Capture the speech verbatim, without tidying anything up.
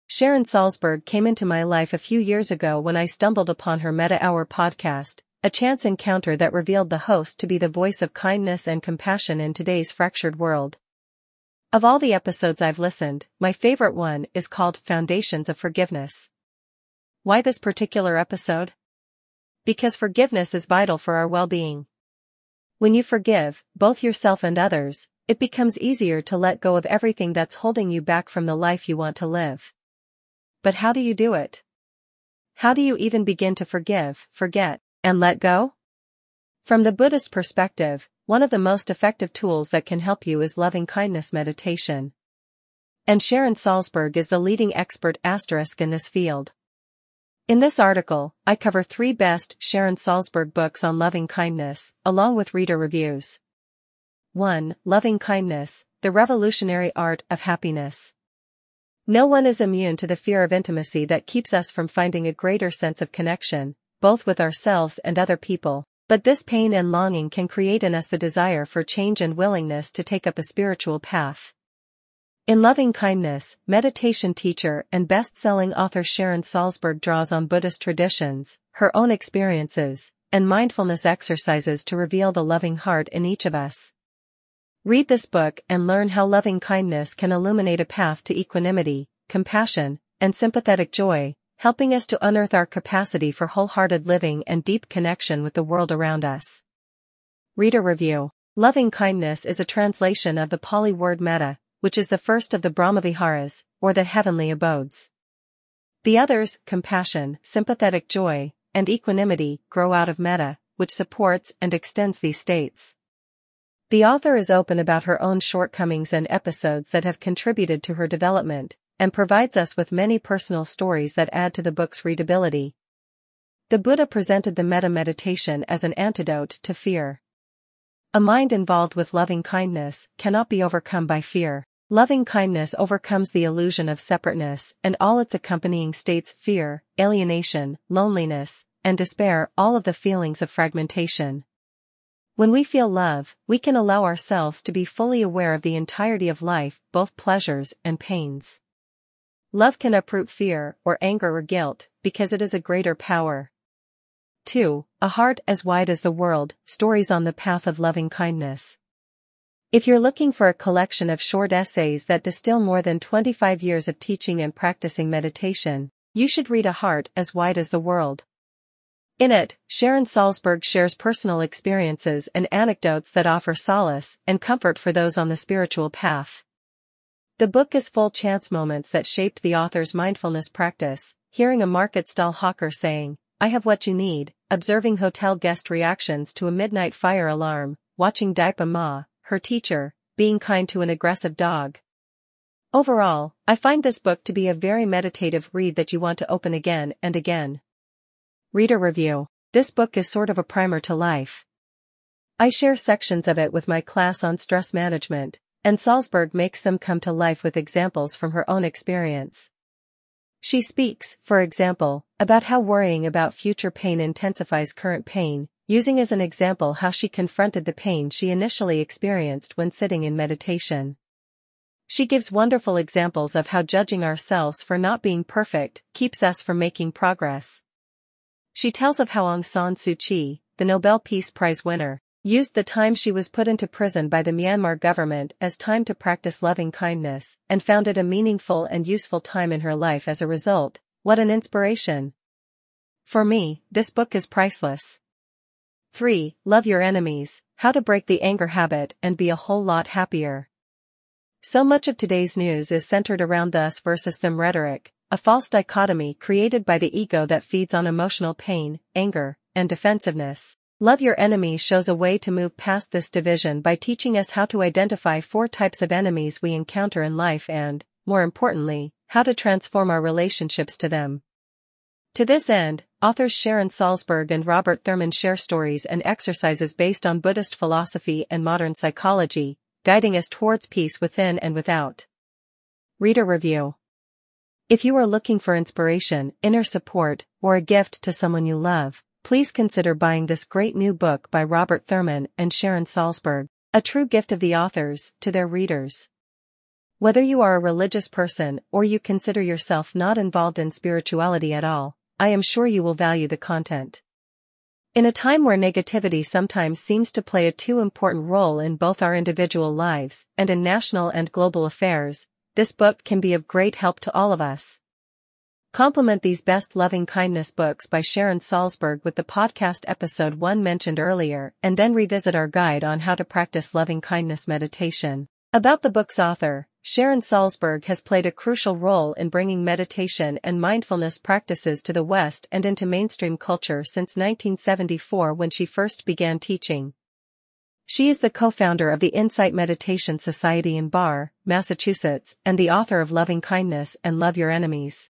Sharon Salzberg came into my life a few years ago when I stumbled upon her Meta Hour podcast, a chance encounter that revealed the host to be the voice of kindness and compassion in today's fractured world. Of all the episodes I've listened, my favorite one is called Foundations of Forgiveness. Why this particular episode? Because forgiveness is vital for our well-being. When you forgive, both yourself and others, it becomes easier to let go of everything that's holding you back from the life you want to live. But how do you do it? How do you even begin to forgive, forget, and let go? From the Buddhist perspective, one of the most effective tools that can help you is loving-kindness meditation. And Sharon Salzberg is the leading expert asterisk in this field. In this article, I cover three best Sharon Salzberg books on loving-kindness, along with reader reviews. one. Loving-kindness, the revolutionary art of happiness. No one is immune to the fear of intimacy that keeps us from finding a greater sense of connection, both with ourselves and other people. But this pain and longing can create in us the desire for change and willingness to take up a spiritual path. In Loving-Kindness, meditation teacher and best-selling author Sharon Salzberg draws on Buddhist traditions, her own experiences, and mindfulness exercises to reveal the loving heart in each of us. Read this book and learn how loving-kindness can illuminate a path to equanimity, compassion, and sympathetic joy, helping us to unearth our capacity for wholehearted living and deep connection with the world around us. Reader review. Loving-kindness is a translation of the Pali word metta, which is the first of the Brahmaviharas, or the heavenly abodes. The others, compassion, sympathetic joy, and equanimity, grow out of metta, which supports and extends these states. The author is open about her own shortcomings and episodes that have contributed to her development, and provides us with many personal stories that add to the book's readability. The Buddha presented the metta meditation as an antidote to fear. A mind involved with loving-kindness cannot be overcome by fear. Loving-kindness overcomes the illusion of separateness and all its accompanying states: fear, alienation, loneliness, and despair, all of the feelings of fragmentation. When we feel love, we can allow ourselves to be fully aware of the entirety of life, both pleasures and pains. Love can uproot fear or anger or guilt, because it is a greater power. two. A Heart as Wide as the World, Stories on the Path of Loving-Kindness. If you're looking for a collection of short essays that distill more than twenty-five years of teaching and practicing meditation, you should read A Heart as Wide as the World. In it, Sharon Salzberg shares personal experiences and anecdotes that offer solace and comfort for those on the spiritual path. The book is full chance moments that shaped the author's mindfulness practice, hearing a market stall hawker saying, "I have what you need," observing hotel guest reactions to a midnight fire alarm, watching Daipa Ma, her teacher, being kind to an aggressive dog. Overall, I find this book to be a very meditative read that you want to open again and again. Reader review. This book is sort of a primer to life. I share sections of it with my class on stress management, and Salzberg makes them come to life with examples from her own experience. She speaks, for example, about how worrying about future pain intensifies current pain, using as an example how she confronted the pain she initially experienced when sitting in meditation. She gives wonderful examples of how judging ourselves for not being perfect keeps us from making progress. She tells of how Aung San Suu Kyi, the Nobel Peace Prize winner, used the time she was put into prison by the Myanmar government as time to practice loving-kindness, and found it a meaningful and useful time in her life as a result. What an inspiration! For me, this book is priceless. three. Love Your Enemies, How to Break the Anger Habit and Be a Whole Lot Happier. So much of today's news is centered around the us versus them rhetoric, a false dichotomy created by the ego that feeds on emotional pain, anger, and defensiveness. Love Your Enemies shows a way to move past this division by teaching us how to identify four types of enemies we encounter in life and, more importantly, how to transform our relationships to them. To this end, authors Sharon Salzberg and Robert Thurman share stories and exercises based on Buddhist philosophy and modern psychology, guiding us towards peace within and without. Reader review. If you are looking for inspiration, inner support, or a gift to someone you love, please consider buying this great new book by Robert Thurman and Sharon Salzberg, a true gift of the authors to their readers. Whether you are a religious person or you consider yourself not involved in spirituality at all, I am sure you will value the content. In a time where negativity sometimes seems to play a too important role in both our individual lives and in national and global affairs, this book can be of great help to all of us. Complement these best loving-kindness books by Sharon Salzberg with the podcast episode one mentioned earlier, and then revisit our guide on how to practice loving-kindness meditation. About the book's author, Sharon Salzberg has played a crucial role in bringing meditation and mindfulness practices to the West and into mainstream culture since nineteen seventy-four when she first began teaching. She is the co-founder of the Insight Meditation Society in Barre, Massachusetts, and the author of Loving Kindness and Love Your Enemies.